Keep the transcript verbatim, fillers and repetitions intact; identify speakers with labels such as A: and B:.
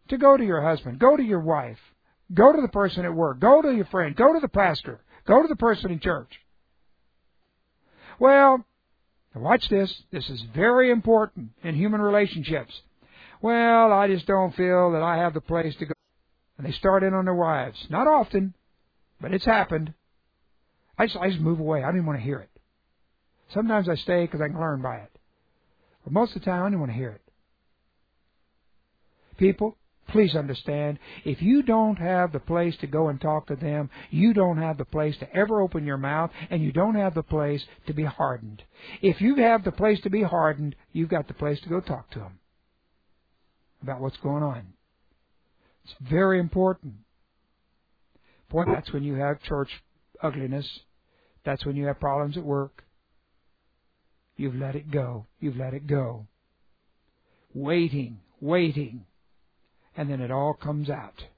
A: to go to your husband, go to your wife, go to the person at work, go to your friend, go to the pastor, go to the person in church. Well, watch this. This is very important in human relationships. Well, I just don't feel that I have the place to go. And they start in on their wives. Not often, but it's happened. I just, I just move away. I don't even want to hear it. Sometimes I stay because I can learn by it. But most of the time, I don't want to hear it. People, please understand, if you don't have the place to go and talk to them, you don't have the place to ever open your mouth, and you don't have the place to be hardened. If you have the place to be hardened, you've got the place to go talk to them about what's going on. It's very important. Boy, that's when you have church ugliness. That's when you have problems at work. You've let it go. You've let it go. Waiting, waiting. And then it all comes out.